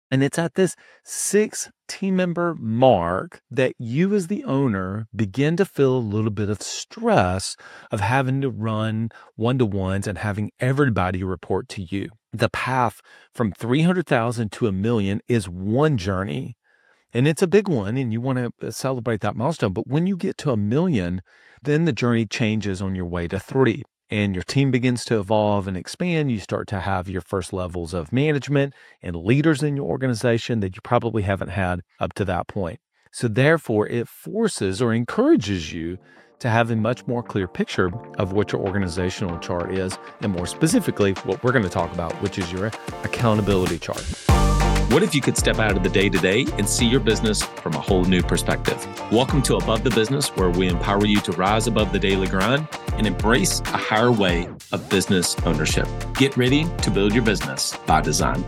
And it's at this 6 team member mark that you, as the owner, begin to feel a little bit of stress of having to run one-to-ones and having everybody report to you. The path from 300,000 to a million is one journey, and it's a big one, and you want to celebrate that milestone. But when you get to a million, then the journey changes on your way to 3. And your team begins to evolve and expand. You start to have your first levels of management and leaders in your organization that you probably haven't had up to that point. So therefore, it forces or encourages you to have a much more clear picture of what your organizational chart is, and more specifically, what we're going to talk about, which is your accountability chart. What if you could step out of the day-to-day and see your business from a whole new perspective? Welcome to Above the Business, where we empower you to rise above the daily grind and embrace a higher way of business ownership. Get ready to build your business by design.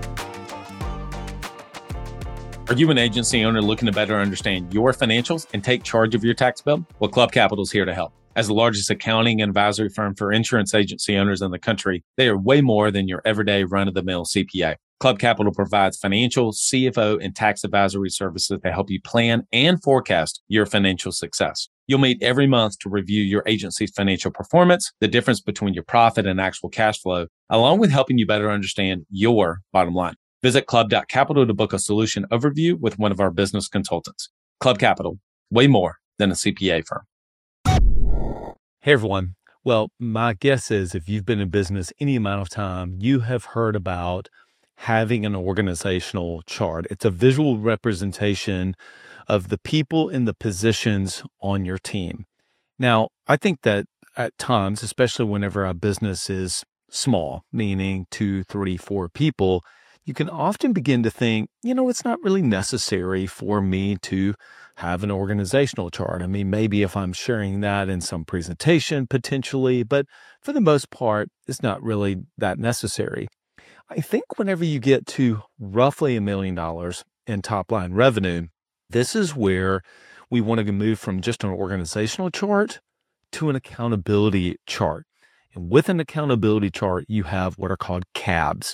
Are you an agency owner looking to better understand your financials and take charge of your tax bill? Well, Club Capital is here to help. As the largest accounting and advisory firm for insurance agency owners in the country, they are way more than your everyday run-of-the-mill CPA. Club Capital provides financial, CFO, and tax advisory services to help you plan and forecast your financial success. You'll meet every month to review your agency's financial performance, the difference between your profit and actual cash flow, along with helping you better understand your bottom line. Visit club.capital to book a solution overview with one of our business consultants. Club Capital, way more than a CPA firm. Hey, everyone. Well, my guess is if you've been in business any amount of time, you have heard about having an organizational chart. It's a visual representation of the people in the positions on your team. Now, I think that at times, especially whenever a business is small, meaning 2, 3, 4 people, you can often begin to think, it's not really necessary for me to have an organizational chart. I mean, maybe if I'm sharing that in some presentation, potentially, but for the most part, it's not really that necessary. I think whenever you get to roughly $1 million in top line revenue, this is where we want to move from just an organizational chart to an accountability chart. And with an accountability chart, you have what are called CABs,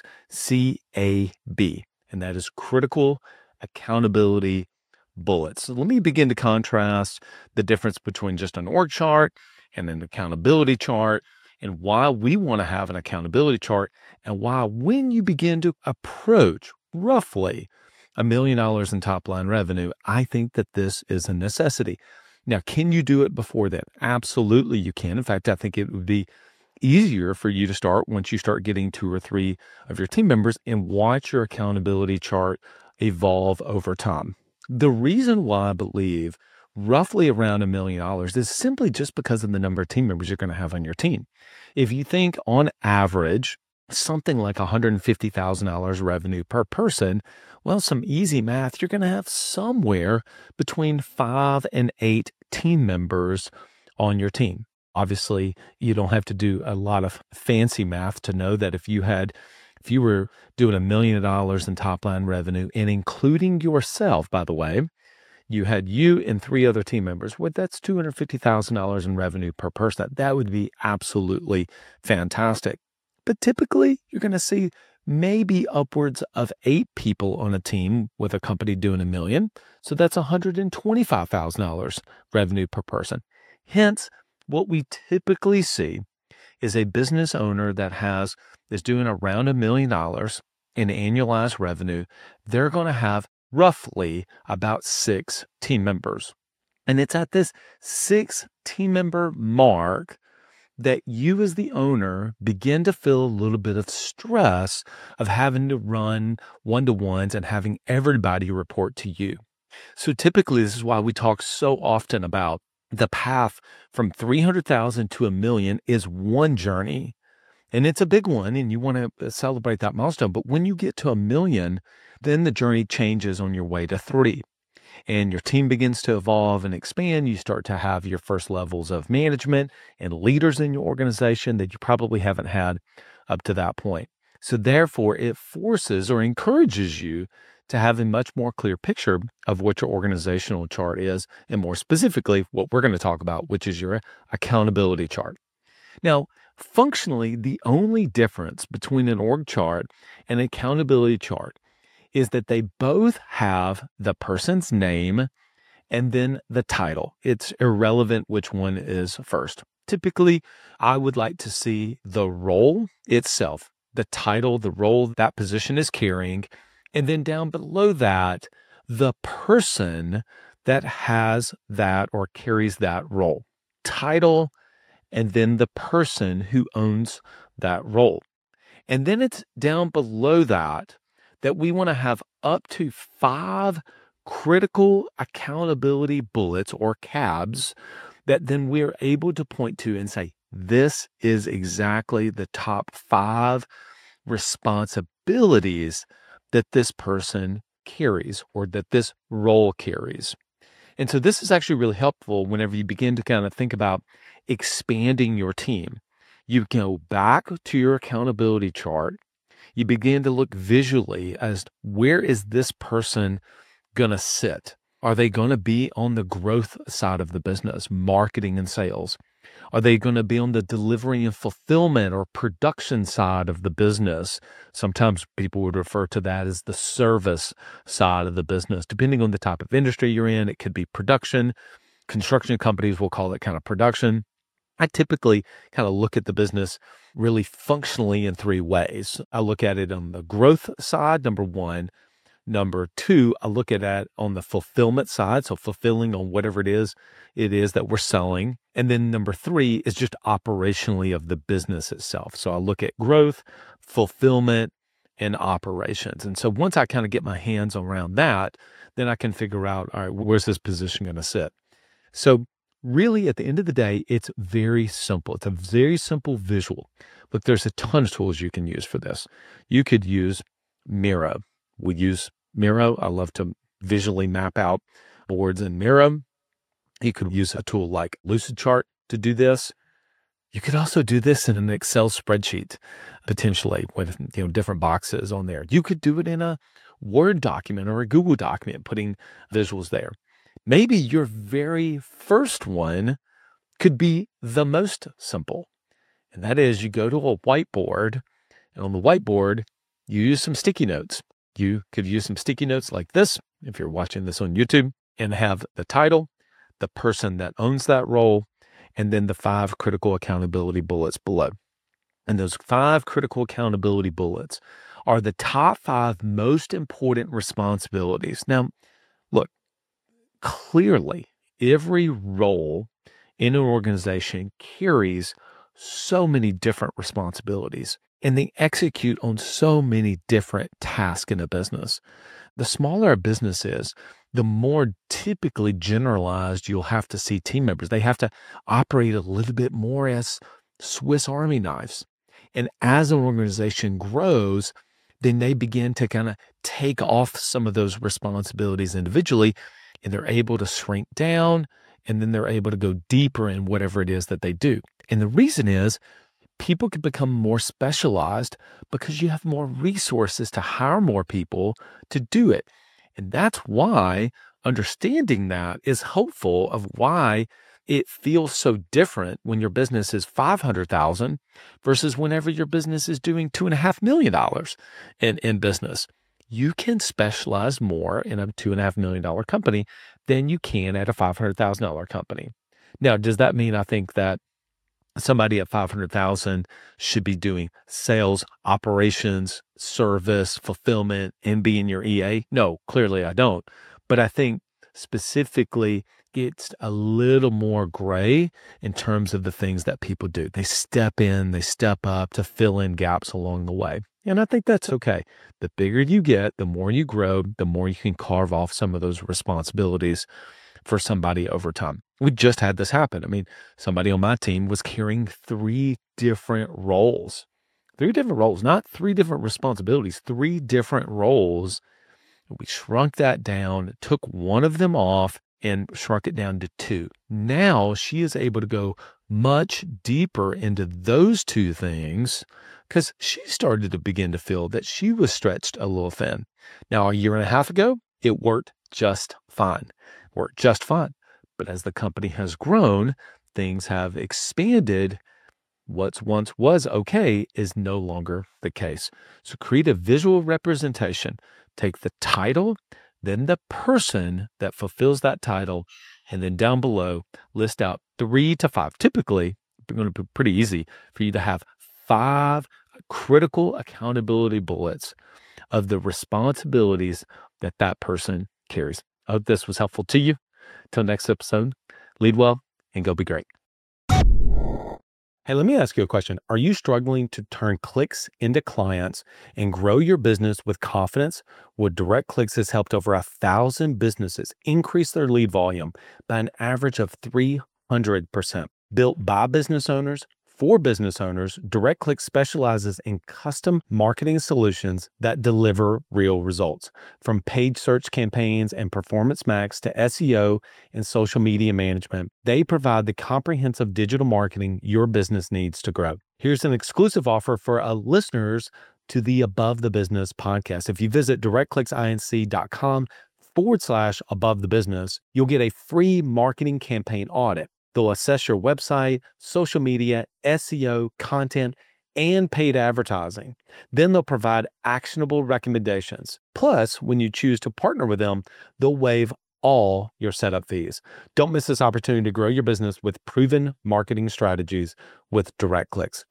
C-A-B, and that is critical accountability bullets. So let me begin to contrast the difference between just an org chart and an accountability chart, and why we want to have an accountability chart, and why when you begin to approach roughly $1 million in top line revenue, I think that this is a necessity. Now, can you do it before that? Absolutely, you can. In fact, I think it would be easier for you to start once you start getting 2 or 3 of your team members and watch your accountability chart evolve over time. The reason why I believe roughly around $1 million is simply just because of the number of team members you're going to have on your team. If you think on average, something like $150,000 revenue per person, well, some easy math, you're going to have somewhere between 5 and 8 team members on your team. Obviously, you don't have to do a lot of fancy math to know that if you were doing $1 million in top line revenue, and including yourself, by the way, you had you and 3 other team members, well, that's $250,000 in revenue per person. That would be absolutely fantastic. But typically, you're going to see maybe upwards of 8 people on a team with a company doing $1 million. So that's $125,000 revenue per person. Hence, what we typically see is a business owner that is doing around $1 million in annualized revenue. They're going to have roughly about 6 team members. And it's at this 6 team member mark that you, as the owner, begin to feel a little bit of stress of having to run one-to-ones and having everybody report to you. So typically, this is why we talk so often about the path from 300,000 to a million is one journey, and it's a big one, and you want to celebrate that milestone. But when you get to a million, then the journey changes on your way to 3, and your team begins to evolve and expand. You start to have your first levels of management and leaders in your organization that you probably haven't had up to that point. So therefore, it forces or encourages you to have a much more clear picture of what your organizational chart is, and more specifically, what we're going to talk about, which is your accountability chart. Now, functionally, the only difference between an org chart and an accountability chart is that they both have the person's name and then the title. It's irrelevant which one is first. Typically, I would like to see the role itself, the title, the role that position is carrying, and then down below that, the person that has that or carries that role. Title, and then the person who owns that role. And then it's down below that that we want to have up to 5 critical accountability bullets or CABs that then we're able to point to and say, this is exactly the top 5 responsibilities that this person carries or that this role carries. And so this is actually really helpful whenever you begin to kind of think about expanding your team. You go back to your accountability chart. You begin to look visually as where is this person going to sit? Are they going to be on the growth side of the business, marketing and sales? Are they going to be on the delivery and fulfillment or production side of the business? Sometimes people would refer to that as the service side of the business. Depending on the type of industry you're in, it could be production. Construction companies will call it kind of production. I typically kind of look at the business really functionally in 3 ways. I look at it on the growth side, number 1. Number 2, I look at that on the fulfillment side, so fulfilling on whatever it is that we're selling. And then number 3 is just operationally of the business itself. So I look at growth, fulfillment, and operations. And so once I kind of get my hands around that, then I can figure out, all right, where's this position going to sit? So really, at the end of the day, it's very simple. It's a very simple visual. Look, there's a ton of tools you can use for this. You could use Miro. We use Miro. I love to visually map out boards in Miro. You could use a tool like Lucidchart to do this. You could also do this in an Excel spreadsheet, potentially with different boxes on there. You could do it in a Word document or a Google document, putting visuals there. Maybe your very first one could be the most simple. And that is you go to a whiteboard, and on the whiteboard, you use some sticky notes. You could use some sticky notes like this, if you're watching this on YouTube, and have the title, the person that owns that role, and then the 5 critical accountability bullets below. And those 5 critical accountability bullets are the top 5 most important responsibilities. Now, look, clearly, every role in an organization carries so many different responsibilities, and they execute on so many different tasks in a business. The smaller a business is, the more typically generalized you'll have to see team members. They have to operate a little bit more as Swiss Army knives. And as an organization grows, then they begin to kind of take off some of those responsibilities individually, and they're able to shrink down, and then they're able to go deeper in whatever it is that they do. And the reason is people can become more specialized because you have more resources to hire more people to do it. And that's why understanding that is helpful of why it feels so different when your business is 500,000 versus whenever your business is doing $2.5 million in business. You can specialize more in a $2.5 million company than you can at a $500,000 company. Now, does that mean I think that somebody at 500,000 should be doing sales, operations, service, fulfillment, and being your EA? No, clearly I don't. But I think specifically it's a little more gray in terms of the things that people do. They step in, they step up to fill in gaps along the way. And I think that's okay. The bigger you get, the more you grow, the more you can carve off some of those responsibilities for somebody over time. We just had this happen. I mean, somebody on my team was carrying 3 different roles. 3 different roles, not 3 different responsibilities, 3 different roles. We shrunk that down, took one of them off, and shrunk it down to 2. Now she is able to go much deeper into those 2 things because she started to begin to feel that she was stretched a little thin. Now, a year and a half ago, it worked just fine. But as the company has grown, things have expanded. What once was okay is no longer the case. So create a visual representation. take the title, then the person that fulfills that title, and then down below, list out 3 to 5. Typically, it's going to be pretty easy for you to have 5 critical accountability bullets of the responsibilities that that person carries. I hope this was helpful to you. Till next episode, lead well and go be great. Hey, let me ask you a question. Are you struggling to turn clicks into clients and grow your business with confidence? Well, Direct Clicks has helped over 1,000 businesses increase their lead volume by an average of 300%. Built by business owners, for business owners, Direct Clicks specializes in custom marketing solutions that deliver real results. From paid search campaigns and Performance Max to SEO and social media management, they provide the comprehensive digital marketing your business needs to grow. Here's an exclusive offer for listeners to the Above the Business podcast. If you visit directclicksinc.com/above the business, you'll get a free marketing campaign audit. They'll assess your website, social media, SEO, content, and paid advertising. Then they'll provide actionable recommendations. Plus, when you choose to partner with them, they'll waive all your setup fees. Don't miss this opportunity to grow your business with proven marketing strategies with Direct Clicks.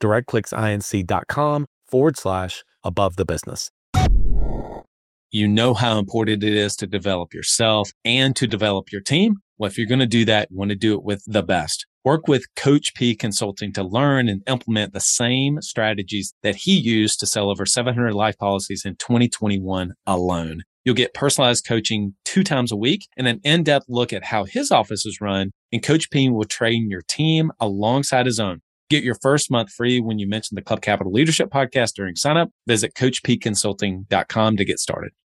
directclicksinc.com/above the business. You know how important it is to develop yourself and to develop your team. Well, if you're going to do that, you want to do it with the best. Work with Coach P Consulting to learn and implement the same strategies that he used to sell over 700 life policies in 2021 alone. You'll get personalized coaching 2 times a week and an in-depth look at how his office is run. And Coach P will train your team alongside his own. Get your first month free when you mention the Club Capital Leadership Podcast during signup. Visit CoachPConsulting.com to get started.